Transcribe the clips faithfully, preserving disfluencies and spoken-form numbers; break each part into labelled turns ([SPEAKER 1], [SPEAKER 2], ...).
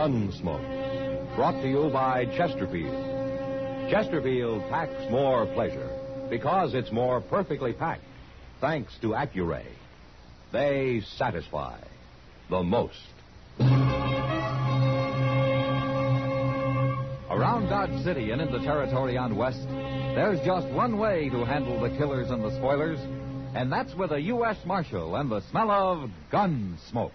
[SPEAKER 1] Gunsmoke. Brought to you by Chesterfield. Chesterfield packs more pleasure because it's more perfectly packed, thanks to Accuray. They satisfy the most.
[SPEAKER 2] Around Dodge City and in the territory on West, there's just one way to handle the killers and the spoilers, and that's with a U S Marshal and the smell of gun smoke.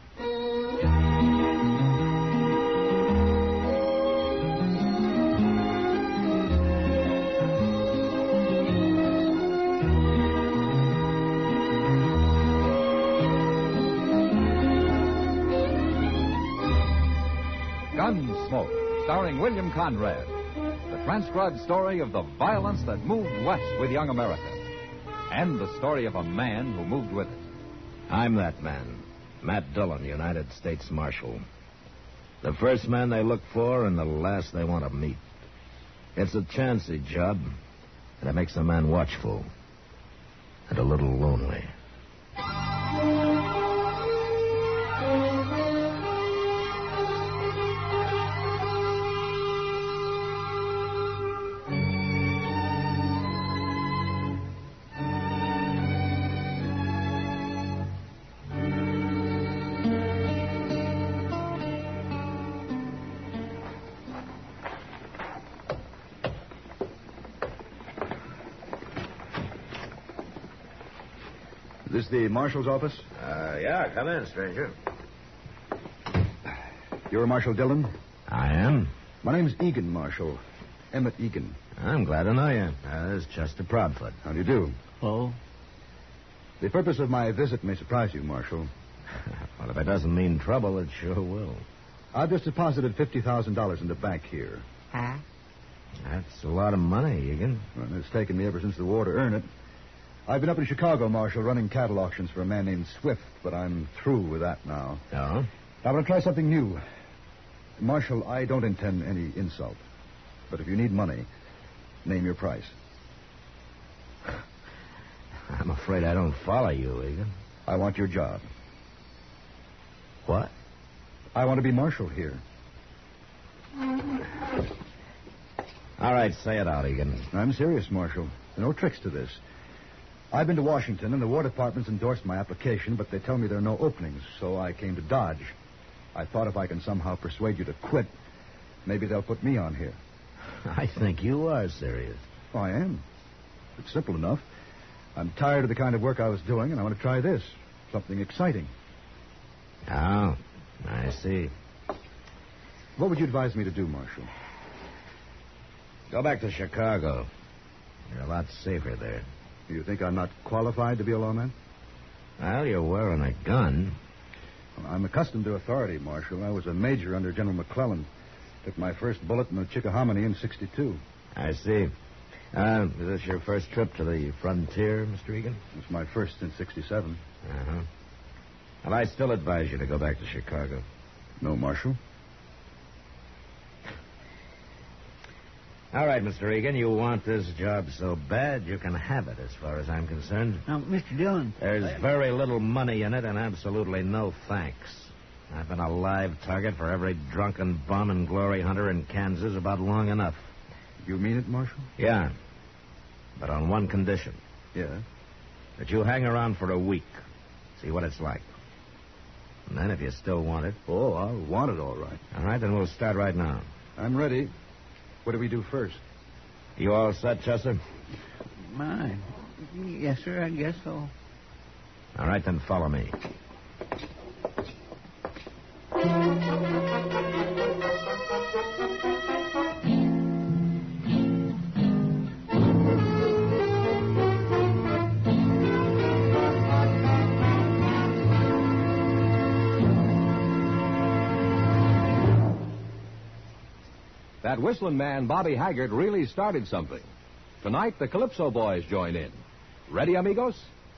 [SPEAKER 2] Gunsmoke, starring William Conrad. The transcribed story of the violence that moved west with young America. And the story of a man who moved with it.
[SPEAKER 3] I'm that man, Matt Dillon, United States Marshal. The first man they look for and the last they want to meet. It's a chancy job, and it makes a man watchful and a little lonely.
[SPEAKER 4] Is this the marshal's office?
[SPEAKER 3] Uh, yeah, come in, stranger.
[SPEAKER 4] You're Marshal Dillon?
[SPEAKER 3] I am.
[SPEAKER 4] My name's Egan, Marshal. Emmett Egan.
[SPEAKER 3] I'm glad to know you. Uh, this is Chester Proudfoot.
[SPEAKER 4] How do you do?
[SPEAKER 3] Oh?
[SPEAKER 4] The purpose of my visit may surprise you, Marshal.
[SPEAKER 3] Well, if it doesn't mean trouble, it sure will.
[SPEAKER 4] I've just deposited fifty thousand dollars in the bank here.
[SPEAKER 3] Huh? That's a lot of money, Egan.
[SPEAKER 4] Well, it's taken me ever since the war to earn it. I've been up in Chicago, Marshal, running cattle auctions for a man named Swift, but I'm through with that now.
[SPEAKER 3] Oh?
[SPEAKER 4] I want to try something new. Marshal, I don't intend any insult. But if you need money, name your price.
[SPEAKER 3] I'm afraid I don't follow you, Egan.
[SPEAKER 4] I want your job.
[SPEAKER 3] What?
[SPEAKER 4] I want to be Marshal here.
[SPEAKER 3] All right, say it out, Egan.
[SPEAKER 4] I'm serious, Marshal. There are no tricks to this. I've been to Washington, and the War Department's endorsed my application, but they tell me there are no openings, so I came to Dodge. I thought if I can somehow persuade you to quit, maybe they'll put me on here.
[SPEAKER 3] I think you are serious.
[SPEAKER 4] Oh, I am. It's simple enough. I'm tired of the kind of work I was doing, and I want to try this. Something exciting.
[SPEAKER 3] Oh, I see.
[SPEAKER 4] What would you advise me to do, Marshal?
[SPEAKER 3] Go back to Chicago. You're a lot safer there.
[SPEAKER 4] Do you think I'm not qualified to be a lawman?
[SPEAKER 3] Well, you're wearing a gun.
[SPEAKER 4] Well, I'm accustomed to authority, Marshal. I was a major under General McClellan. Took my first bullet in the Chickahominy in sixty-two.
[SPEAKER 3] I see. Uh, is this your first trip to the frontier, Mister Egan?
[SPEAKER 4] It's my first since sixty-seven.
[SPEAKER 3] Uh-huh. Well, I still advise you to go back to Chicago.
[SPEAKER 4] No, Marshal?
[SPEAKER 3] All right, Mister Egan, you want this job so bad, you can have it as far as I'm concerned.
[SPEAKER 5] Now, Mister Dillon.
[SPEAKER 3] There's very little money in it and absolutely no thanks. I've been a live target for every drunken bum and glory hunter in Kansas about long enough.
[SPEAKER 4] You mean it, Marshal?
[SPEAKER 3] Yeah, but on one condition.
[SPEAKER 4] Yeah?
[SPEAKER 3] That you hang around for a week, see what it's like. And then if you still want it...
[SPEAKER 4] Oh, I'll want it all right.
[SPEAKER 3] All right, then we'll start right now.
[SPEAKER 4] I'm ready. What do we do first?
[SPEAKER 3] You all set, Chester?
[SPEAKER 5] Mine. Yes, sir, I guess so.
[SPEAKER 3] All right, then follow me.
[SPEAKER 1] That whistling man, Bobby Haggart, really started something. Tonight, the Calypso Boys join in. Ready, amigos?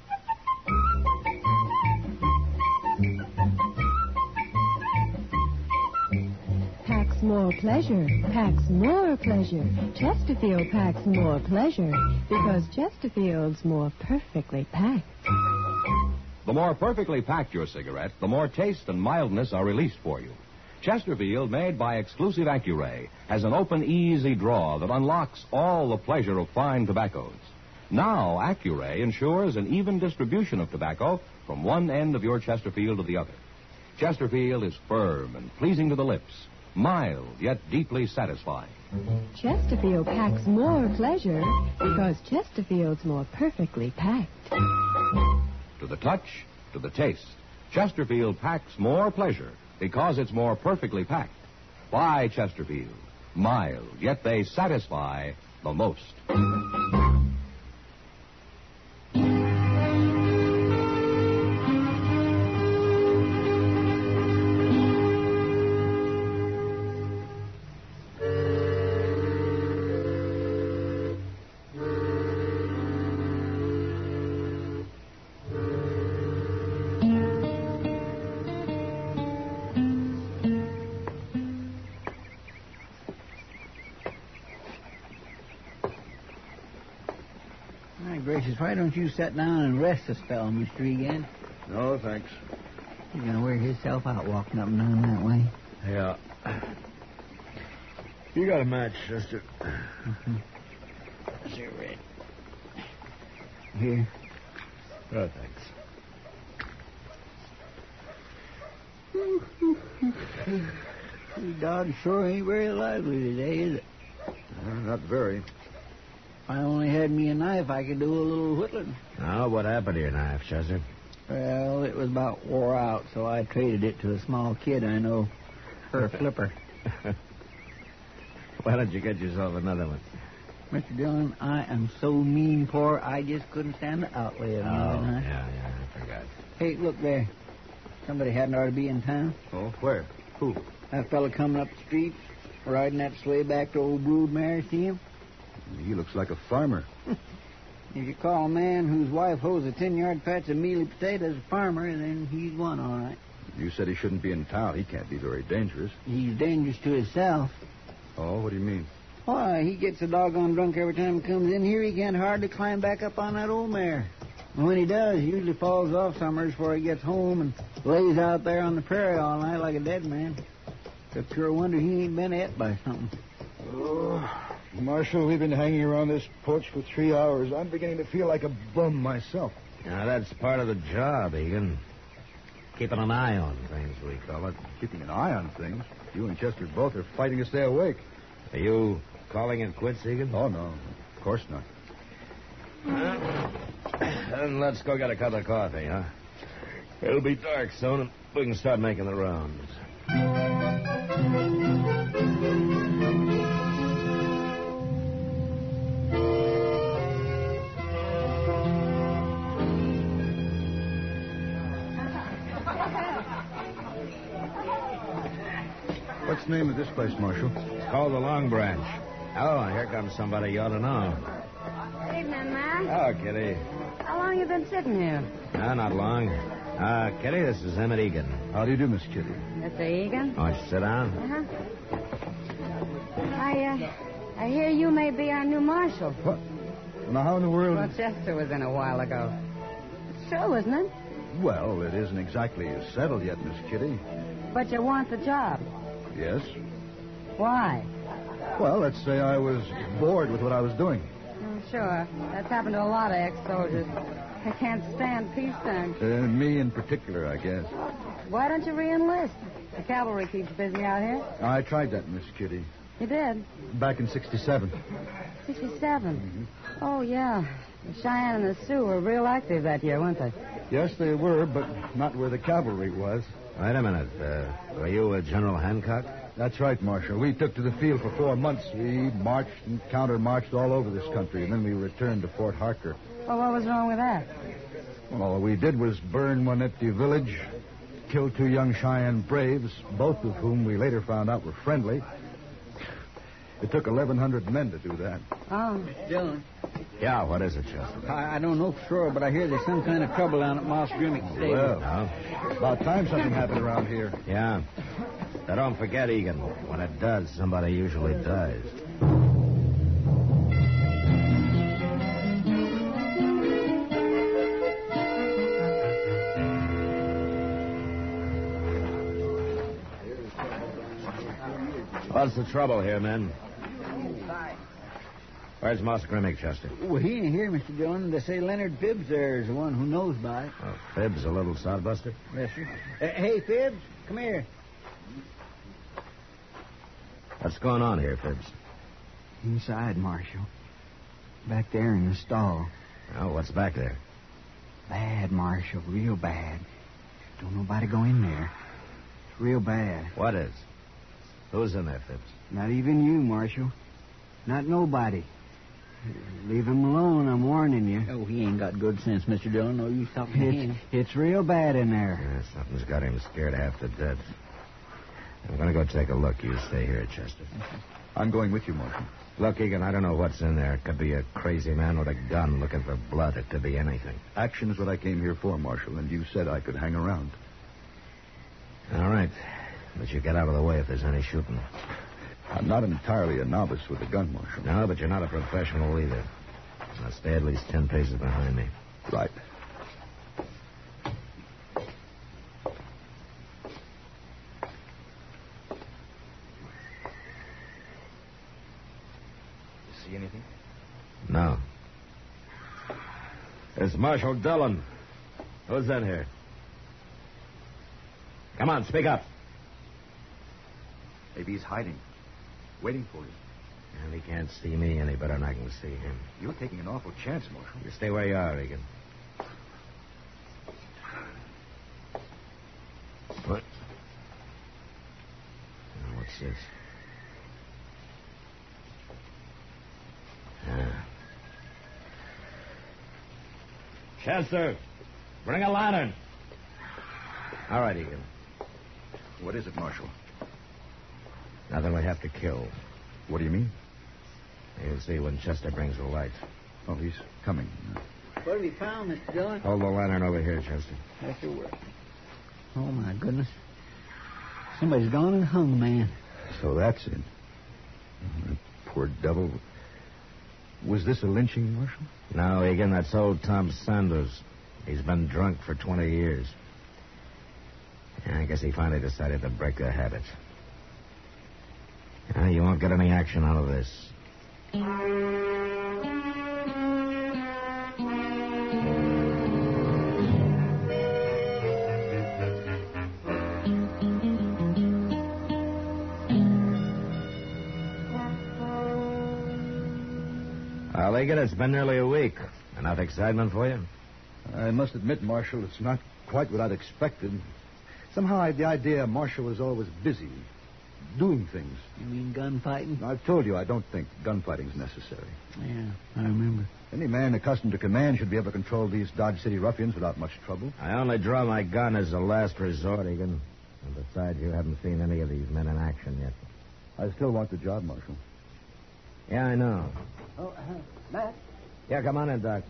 [SPEAKER 6] Packs more pleasure, packs more pleasure. Chesterfield packs more pleasure because Chesterfield's more perfectly packed.
[SPEAKER 1] The more perfectly packed your cigarette, the more taste and mildness are released for you. Chesterfield, made by exclusive Accuray, has an open, easy draw that unlocks all the pleasure of fine tobaccos. Now, Accuray ensures an even distribution of tobacco from one end of your Chesterfield to the other. Chesterfield is firm and pleasing to the lips, mild yet deeply satisfying.
[SPEAKER 6] Chesterfield packs more pleasure because Chesterfield's more perfectly packed.
[SPEAKER 1] To the touch, to the taste, Chesterfield packs more pleasure because it's more perfectly packed. Buy Chesterfield. Mild, yet they satisfy the most.
[SPEAKER 5] My gracious, why don't you sit down and rest a spell, Mister Egan?
[SPEAKER 4] No, thanks.
[SPEAKER 5] He's going to wear himself out walking up and down that way.
[SPEAKER 3] Yeah. You got a match, Chester.
[SPEAKER 5] Mm-hmm. Cigarette. Here.
[SPEAKER 3] Oh, thanks.
[SPEAKER 5] This dog sure ain't very lively today, is it?
[SPEAKER 4] Uh, not very.
[SPEAKER 5] If I only had me a knife, I could do a little whittling.
[SPEAKER 3] Now, what happened to your knife, Chester?
[SPEAKER 5] Well, it was about wore out, so I traded it to a small kid I know for a flipper.
[SPEAKER 3] Why don't you get yourself another one?
[SPEAKER 5] Mister Dillon, I am so mean poor, I just couldn't stand the outlay of
[SPEAKER 3] Oh,
[SPEAKER 5] another knife.
[SPEAKER 3] yeah, yeah, I forgot.
[SPEAKER 5] Hey, look there. Somebody hadn't ought to be in town.
[SPEAKER 4] Oh, where? Who?
[SPEAKER 5] That fella coming up the street, riding that sleigh back to old Broodmare, see him?
[SPEAKER 4] He looks like a farmer.
[SPEAKER 5] If you call a man whose wife hoes a ten-yard patch of mealy potatoes a farmer, then he's one, all right.
[SPEAKER 4] You said he shouldn't be in town. He can't be very dangerous.
[SPEAKER 5] He's dangerous to himself.
[SPEAKER 4] Oh, what do you mean?
[SPEAKER 5] Why, he gets a doggone drunk every time he comes in here. He can't hardly climb back up on that old mare. And when he does, he usually falls off summers before he gets home and lays out there on the prairie all night like a dead man. It's a sure wonder he ain't been ate by something.
[SPEAKER 4] Oh, Marshal, we've been hanging around this porch for three hours. I'm beginning to feel like a bum myself.
[SPEAKER 3] Now, that's part of the job, Egan. Keeping an eye on things, we call it.
[SPEAKER 4] Keeping an eye on things. You and Chester both are fighting to stay awake.
[SPEAKER 3] Are you calling it quits, Egan?
[SPEAKER 4] Oh, no. Of course not.
[SPEAKER 3] Then let's go get a cup of coffee, huh? It'll be dark soon, and we can start making the rounds.
[SPEAKER 4] What's the name of this place, Marshal?
[SPEAKER 3] It's called the Long Branch. Oh, here comes somebody you ought to know.
[SPEAKER 7] Evening, man.
[SPEAKER 3] Oh, Kitty.
[SPEAKER 7] How long you been sitting here?
[SPEAKER 3] No, not long. Uh, Kitty, this is Emmett Egan.
[SPEAKER 4] How do you do, Miss Kitty?
[SPEAKER 7] Mister Egan?
[SPEAKER 3] Why don't you sit down?
[SPEAKER 7] Uh-huh. I, uh, I hear you may be our new marshal.
[SPEAKER 4] What? Now, how in the world...
[SPEAKER 7] Well, Chester was in a while ago. It's true, isn't it?
[SPEAKER 4] Well, it isn't exactly settled yet, Miss Kitty.
[SPEAKER 7] But you want the job.
[SPEAKER 4] Yes?
[SPEAKER 7] Why?
[SPEAKER 4] Well, let's say I was bored with what I was doing.
[SPEAKER 7] Oh, sure. That's happened to a lot of ex-soldiers. They can't stand peacetime.
[SPEAKER 4] Uh, me in particular, I guess.
[SPEAKER 7] Why don't you re-enlist? The cavalry keeps busy out here.
[SPEAKER 4] I tried that, Miss Kitty.
[SPEAKER 7] You did?
[SPEAKER 4] Back in sixty-seven.
[SPEAKER 7] sixty-seven?
[SPEAKER 4] Mm-hmm.
[SPEAKER 7] Oh, yeah. The Cheyenne and the Sioux were real active that year, weren't they?
[SPEAKER 4] Yes, they were, but not where the cavalry was.
[SPEAKER 3] Wait a minute. Uh, were you uh, General Hancock?
[SPEAKER 4] That's right, Marshal. We took to the field for four months. We marched and counter-marched all over this country, and then we returned to Fort Harker.
[SPEAKER 7] Well, what was wrong with that?
[SPEAKER 4] Well, all we did was burn one empty village, kill two young Cheyenne braves, both of whom we later found out were friendly. It took eleven hundred men to do that.
[SPEAKER 7] Oh.
[SPEAKER 5] Dillon,
[SPEAKER 3] Yeah, what is it, Chester?
[SPEAKER 5] I, I don't know for sure, but I hear there's some kind of trouble down at Moss Grimmick Stable.
[SPEAKER 4] Well,
[SPEAKER 3] No?
[SPEAKER 4] about time something happened around here.
[SPEAKER 3] Yeah. Now, don't forget, Egan, when it does, somebody usually dies. What's the trouble here, men? Where's Moss Grimmick, Chester?
[SPEAKER 5] Well, he ain't here, Mister Dillon. They say Leonard Phibbs there is the one who knows about it.
[SPEAKER 3] Oh, Phibbs, a little sodbuster?
[SPEAKER 5] Yes, sir. Uh, hey, Phibbs, come here.
[SPEAKER 3] What's going on here, Phibbs?
[SPEAKER 5] Inside, Marshal. Back there in the stall.
[SPEAKER 3] Oh, what's back there?
[SPEAKER 5] Bad, Marshal, real bad. Don't nobody go in there. It's real bad.
[SPEAKER 3] What is? Who's in there, Phibbs?
[SPEAKER 5] Not even you, Marshal. Not nobody. Leave him alone, I'm warning you. Oh, he ain't got good sense, Mister Dillon. No use talking to him. It's real bad in there.
[SPEAKER 3] Yeah, something's got him scared half to death. I'm going to go take a look. You stay here, Chester.
[SPEAKER 4] I'm going with you, Marshal.
[SPEAKER 3] Look, Egan, I don't know what's in there. It could be a crazy man with a gun looking for blood. It could be anything.
[SPEAKER 4] Action is what I came here for, Marshal, and you said I could hang around.
[SPEAKER 3] All right. But you get out of the way if there's any shooting.
[SPEAKER 4] I'm not entirely a novice with a gun, Marshal.
[SPEAKER 3] No, but you're not a professional either. Now stay at least ten paces behind me.
[SPEAKER 4] Right.
[SPEAKER 8] See anything?
[SPEAKER 3] No. It's Marshal Dillon. Who's in here? Come on, speak up.
[SPEAKER 4] Maybe he's hiding. Waiting for you.
[SPEAKER 3] And he can't see me any better than I can see him.
[SPEAKER 4] You're taking an awful chance, Marshal.
[SPEAKER 3] You stay where you are, Egan. What? Now, what's this? Ah. Chester, bring a lantern. All right, Egan.
[SPEAKER 4] What is it, Marshal?
[SPEAKER 3] Nothing we have to kill.
[SPEAKER 4] What do you mean?
[SPEAKER 3] You'll see when Chester brings the light.
[SPEAKER 4] Oh, he's coming.
[SPEAKER 5] What have you found, Mister Dillon?
[SPEAKER 3] Hold the lantern over here, Chester.
[SPEAKER 5] That's your work. Oh, my goodness. Somebody's gone and hung, man.
[SPEAKER 4] So that's it. Oh, that poor devil. Was this a lynching, Marshal?
[SPEAKER 3] No, Egan, that's old Tom Sanders. He's been drunk for twenty years. Yeah, I guess he finally decided to break the habit. Uh, you won't get any action out of this. Well, Egan, it's been nearly a week. Enough excitement for you?
[SPEAKER 4] I must admit, Marshal, it's not quite what I'd expected. Somehow I had the idea Marshal was always busy, doing things.
[SPEAKER 5] You mean gunfighting?
[SPEAKER 4] I've told you I don't think gunfighting's necessary.
[SPEAKER 5] Yeah, I remember.
[SPEAKER 4] Any man accustomed to command should be able to control these Dodge City ruffians without much trouble.
[SPEAKER 3] I only draw my gun as a last resort, Egan. And besides, you haven't seen any of these men in action yet.
[SPEAKER 4] I still want the job, Marshal.
[SPEAKER 3] Yeah, I know.
[SPEAKER 9] Oh, uh, Matt?
[SPEAKER 3] Yeah, come on in, Doc.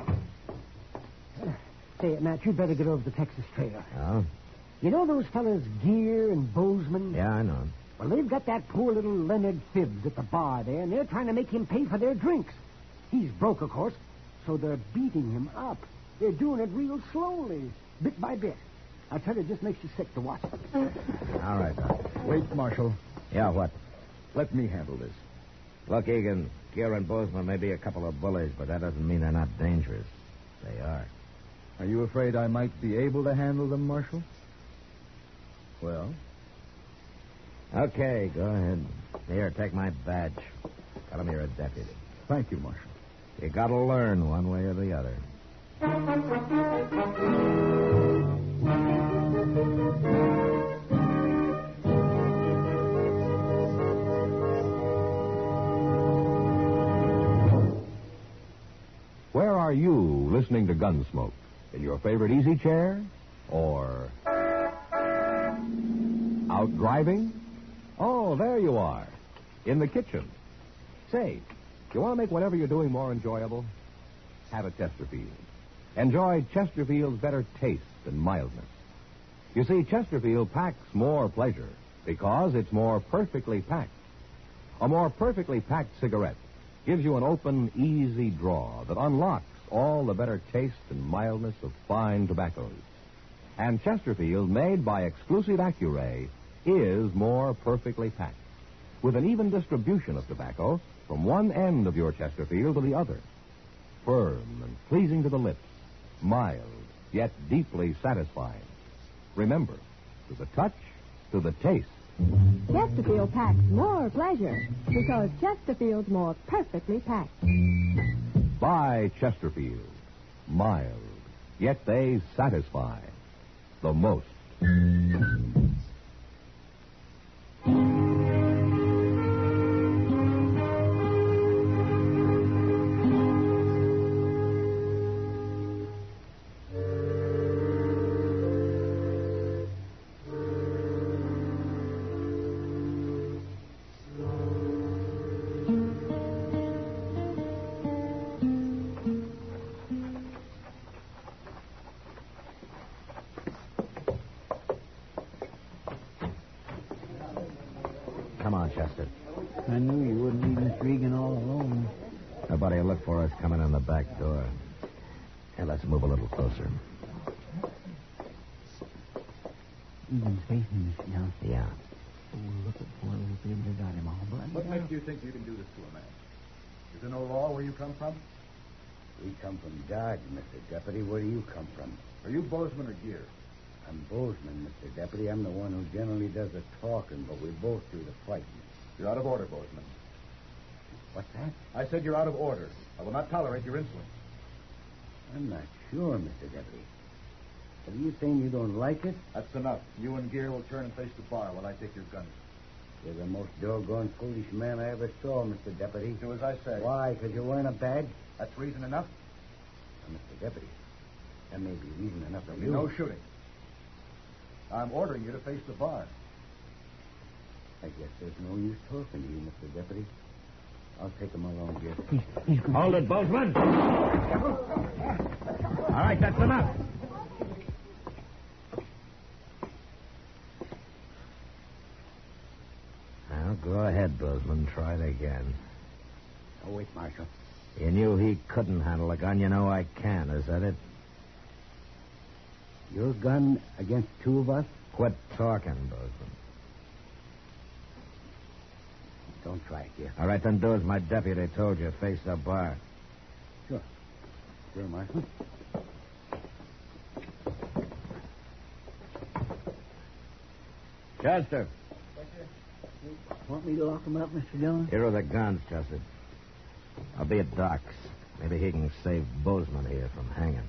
[SPEAKER 9] Say, Matt, you'd better get over to the Texas Trail.
[SPEAKER 3] Oh?
[SPEAKER 9] You know those fellas Gear and Bozeman?
[SPEAKER 3] Yeah, I know.
[SPEAKER 9] Well, they've got that poor little Leonard Phibbs at the bar there, and they're trying to make him pay for their drinks. He's broke, of course, so they're beating him up. They're doing it real slowly, bit by bit. I tell you, it just makes you sick to watch it.
[SPEAKER 3] All right, Doc.
[SPEAKER 4] Wait, Marshal.
[SPEAKER 3] Yeah, what?
[SPEAKER 4] Let me handle this.
[SPEAKER 3] Look, Egan, Gear and Bozeman may be a couple of bullies, but that doesn't mean they're not dangerous. They are.
[SPEAKER 4] Are you afraid I might be able to handle them, Marshal? Well?
[SPEAKER 3] Okay, go ahead. Here, take my badge. Tell them you're a deputy.
[SPEAKER 4] Thank you, Marshal.
[SPEAKER 3] You gotta learn one way or the other.
[SPEAKER 1] Where are you listening to Gunsmoke? In your favorite easy chair? Or out driving? Oh, there you are. In the kitchen. Say, you want to make whatever you're doing more enjoyable? Have a Chesterfield. Enjoy Chesterfield's better taste and mildness. You see, Chesterfield packs more pleasure because it's more perfectly packed. A more perfectly packed cigarette gives you an open, easy draw that unlocks all the better taste and mildness of fine tobaccos. And Chesterfield, made by exclusive Accuray, is more perfectly packed.
[SPEAKER 8] with an even distribution of tobacco from one end of your Chesterfield to the other. Firm and pleasing to the lips, mild, yet deeply satisfying. Remember, to the touch, to the taste.
[SPEAKER 6] Chesterfield packs more pleasure because Chesterfield's more perfectly packed.
[SPEAKER 8] Buy Chesterfield. Mild, yet they satisfy the most.
[SPEAKER 3] Come on, Chester.
[SPEAKER 5] I knew you wouldn't leave Miss Regan all alone.
[SPEAKER 3] Nobody will look for us coming in the back door. And let's move a little closer.
[SPEAKER 5] Egan's facing Mister Young.
[SPEAKER 3] Yeah.
[SPEAKER 5] Oh, look at poor little baby. They got him all bloody.
[SPEAKER 4] What makes you think you can do this to a man? Is there no law where you come from?
[SPEAKER 10] We come from Dodge, Mister Deputy. Where do you come from?
[SPEAKER 4] Are you Bozeman or Gear?
[SPEAKER 10] I'm Bozeman, Mister Deputy. I'm the one who generally does the talking, but we both do the fighting.
[SPEAKER 4] You're out of order, Bozeman.
[SPEAKER 10] What's that?
[SPEAKER 4] I said you're out of order. I will not tolerate your insolence.
[SPEAKER 10] I'm not sure, Mister Deputy. Are you saying you don't like it?
[SPEAKER 4] That's enough. You and Gear will turn and face the bar while I take your guns.
[SPEAKER 10] You're the most doggone foolish man I ever saw, Mister Deputy.
[SPEAKER 4] Do as I say.
[SPEAKER 10] Why? Because you're wearing a badge?
[SPEAKER 4] That's reason enough?
[SPEAKER 10] Now, Mister Deputy, that may be reason enough for
[SPEAKER 4] There'll be
[SPEAKER 10] you.
[SPEAKER 4] no shooting. I'm ordering you to face the bar.
[SPEAKER 10] I guess there's no use talking to you, Mister Deputy. I'll take him along, Gear.
[SPEAKER 5] He's, he's going.
[SPEAKER 3] Hold it, Bozeman. All right, that's enough. Now, go ahead, Bozeman. Try it again.
[SPEAKER 10] Oh, wait, Marshal.
[SPEAKER 3] You knew he couldn't handle a gun. You know I can. Is that it?
[SPEAKER 10] Your gun against two of us?
[SPEAKER 3] Quit talking, Bozeman.
[SPEAKER 10] Don't try it, Gear.
[SPEAKER 3] All right, then do as my deputy told you. Face the bar.
[SPEAKER 10] Sure. Sure, Marshal.
[SPEAKER 3] Chester.
[SPEAKER 5] Want me to lock him up, Mister Dillon?
[SPEAKER 3] Here are the guns, Chester. I'll be at Doc's. Maybe he can save Bozeman here from hanging.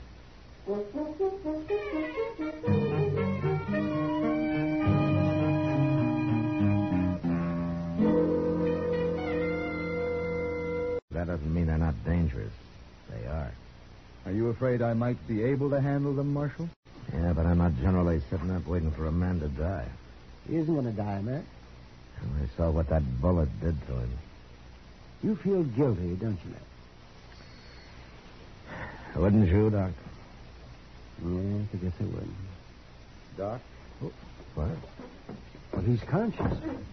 [SPEAKER 3] That doesn't mean they're not dangerous. They are.
[SPEAKER 4] Are you afraid I might be able to handle them, Marshal?
[SPEAKER 3] Yeah, but I'm not generally sitting up waiting for a man to die.
[SPEAKER 9] He isn't going to die, Matt.
[SPEAKER 3] And I saw what that bullet did to him.
[SPEAKER 9] You feel guilty, don't you, Matt?
[SPEAKER 3] Wouldn't you, Doc?
[SPEAKER 9] Yes, I guess I would.
[SPEAKER 10] Doc?
[SPEAKER 9] Oh,
[SPEAKER 3] What?
[SPEAKER 9] well, he's conscious.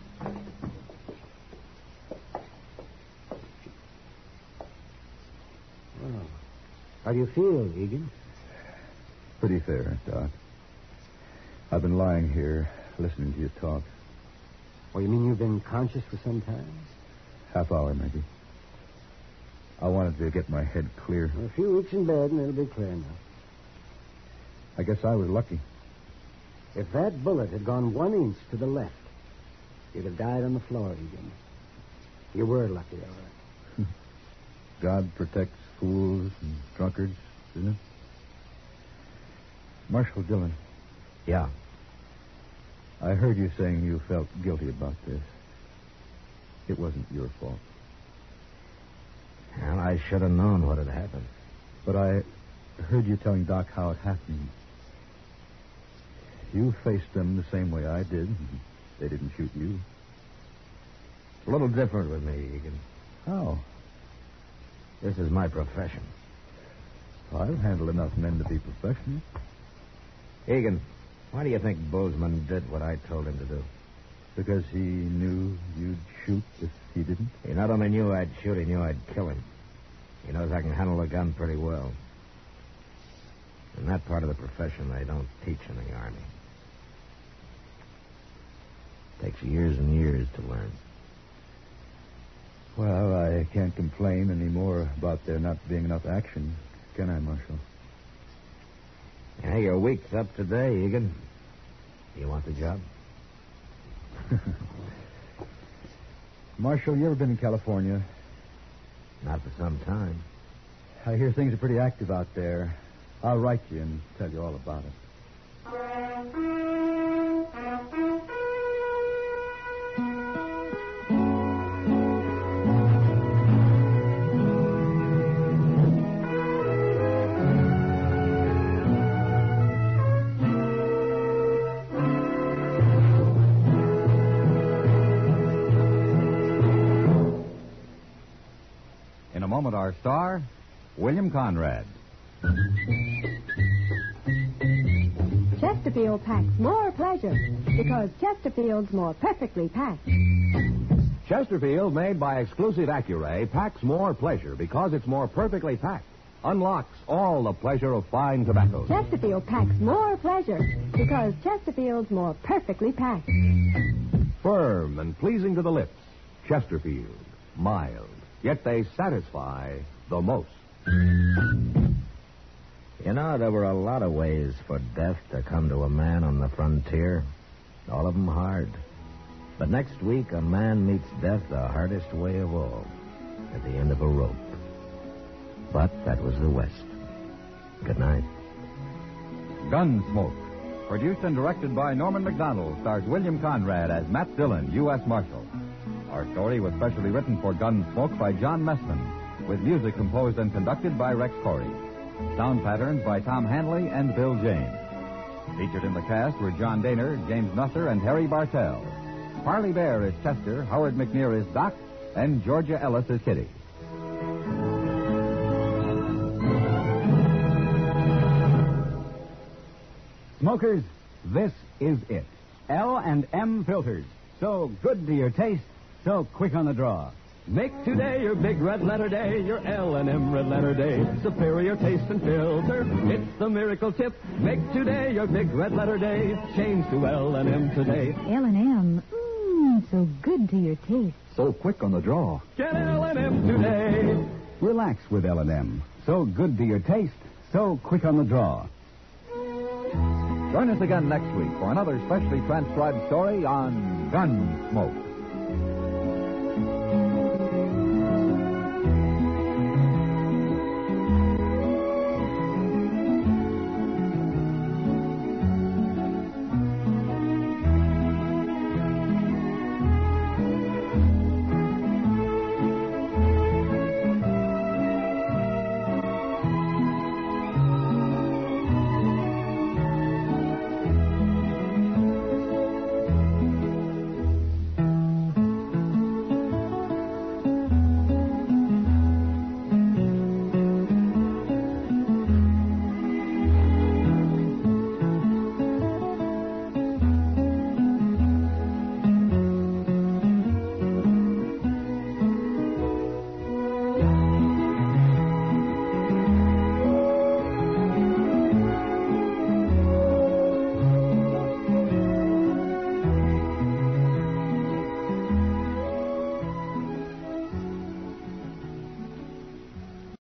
[SPEAKER 9] Well, how do you feel, Egan?
[SPEAKER 4] Pretty fair, Doc. I've been lying here, listening to you talk.
[SPEAKER 9] Oh, you mean you've been conscious for some time?
[SPEAKER 4] Half hour, maybe. I wanted to get my head clear.
[SPEAKER 9] Well, a few weeks in bed, and it'll be clear now.
[SPEAKER 4] I guess I was lucky.
[SPEAKER 9] If that bullet had gone one inch to the left, you'd have died on the floor, Egan. You were lucky, all right.
[SPEAKER 4] God protects fools and drunkards, isn't it? Marshal Dillon,
[SPEAKER 3] Yeah.
[SPEAKER 4] I heard you saying you felt guilty about this. It wasn't your fault.
[SPEAKER 3] Well, I should have known what had happened.
[SPEAKER 4] But I heard you telling Doc how it happened. You faced them the same way I did. They didn't shoot you.
[SPEAKER 3] It's a little different with me, Egan.
[SPEAKER 4] How?
[SPEAKER 3] This is my profession.
[SPEAKER 4] I've handled enough men to be professional.
[SPEAKER 3] Egan, why do you think Bozeman did what I told him to do?
[SPEAKER 4] Because he knew you'd shoot if he didn't?
[SPEAKER 3] He not only knew I'd shoot, he knew I'd kill him. He knows I can handle a gun pretty well. In that part of the profession, they don't teach in the Army. Takes years and years to learn.
[SPEAKER 4] Well, I can't complain any more about there not being enough action, can I, Marshal?
[SPEAKER 3] Yeah, your week's up today, Egan. You want the job?
[SPEAKER 4] Marshal, you ever been in California?
[SPEAKER 3] Not for some time.
[SPEAKER 4] I hear things are pretty active out there. I'll write you and tell you all about it.
[SPEAKER 2] In a moment, our star, William Conrad.
[SPEAKER 6] Chesterfield packs more pleasure because Chesterfield's more perfectly packed.
[SPEAKER 8] Chesterfield, made by exclusive Accuray, packs more pleasure because it's more perfectly packed. Unlocks all the pleasure of fine tobacco.
[SPEAKER 6] Chesterfield packs more pleasure because Chesterfield's more perfectly packed.
[SPEAKER 8] Firm and pleasing to the lips. Chesterfield. Mild. Yet they satisfy the most.
[SPEAKER 3] You know, there were a lot of ways for death to come to a man on the frontier. All of them hard. But next week, a man meets death the hardest way of all. At the end of a rope. But that was the West. Good night.
[SPEAKER 2] Gunsmoke. Produced and directed by Norman McDonald, stars William Conrad as Matt Dillon, U S Marshal. Our story was specially written for Gunsmoke by John Messman, with music composed and conducted by Rex Corey. Sound patterns by Tom Hanley and Bill James. Featured in the cast were John Daner, James Nusser, and Harry Bartell. Parley Bear is Chester, Howard McNear is Doc, and Georgia Ellis is Kitty.
[SPEAKER 11] Smokers, this is it. L and M filters. So good to your taste, so quick on the draw. Make today your big red letter day, your L and M red letter day. Superior taste and filter, it's the miracle tip. Make today your big red letter day. Change to L and M today.
[SPEAKER 6] L and M, mmm, so good to your taste.
[SPEAKER 11] So quick on the draw. Get L and M today. Relax with L and M. So good to your taste, so quick on the draw.
[SPEAKER 2] Join us again next week for another specially transcribed story on Gunsmoke.